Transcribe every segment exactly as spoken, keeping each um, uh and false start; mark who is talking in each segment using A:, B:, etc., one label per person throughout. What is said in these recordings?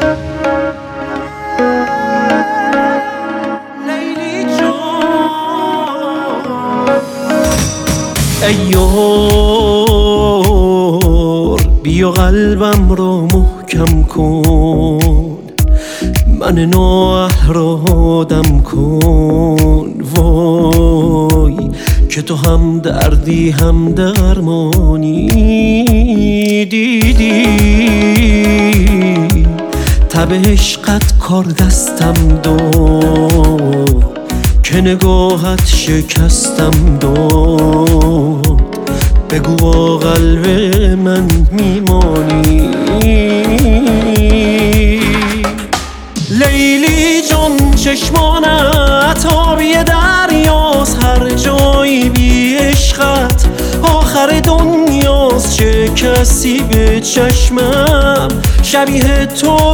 A: ای یار بیا قلبم رو محکم کن، من نوح رو دم کن. وای که تو هم دردی هم درمانی، دیدی تب عشقت کار دستم داد، که نگاهت شکستم داد. بگو با قلب من میمانی. لیلی جان چشمانت آبی دریاست، هر جایی بی عشقت آخر دنیاست. چه کسی به چشمم شبیه تو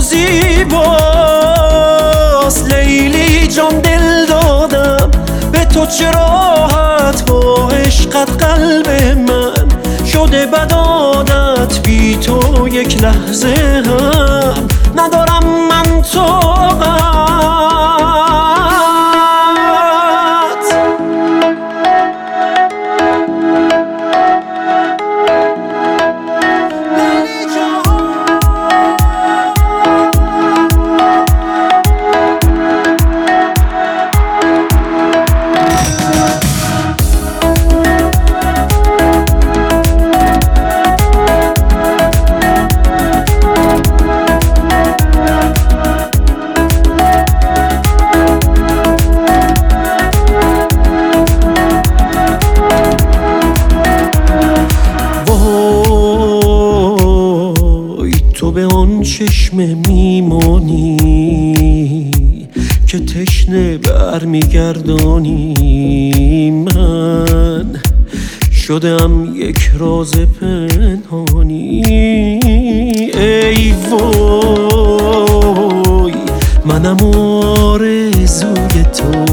A: زیباست. لیلی جان دل دادم به تو، چه راحت با عشقت قلب من شده بد عادت. بی تو یک لحظه هم ندارم من طاقت. تو به آن چشمه میمانی که تشنه برمیگردانی. من شدم یک راز پنهانی. ای وای منم آرزوی تو،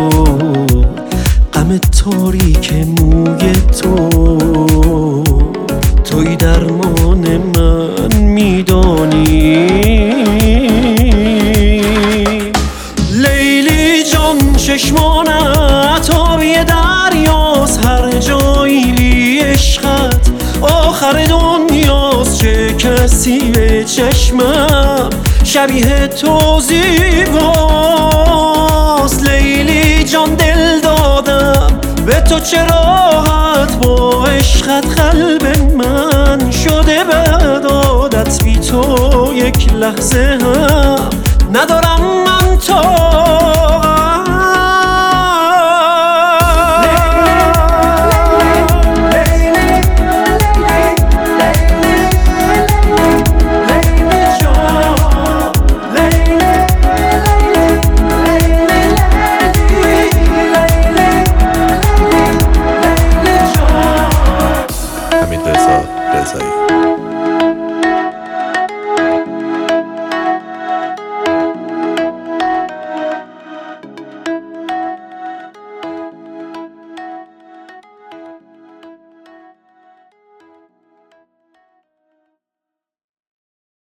A: غم تاریک موی تو. توی درمان من میدانی. لیلی جان چشمانت آبی دریاست، هر جایی بی عشقت آخر دنیاست. چه کسی به چشمم شبیه تو زیباست. لیلی جان دل دادم به تو، چه راحت با عشقت قلب من شده بد عادت. بی تو یک لحظه هم ندارم من طاقت.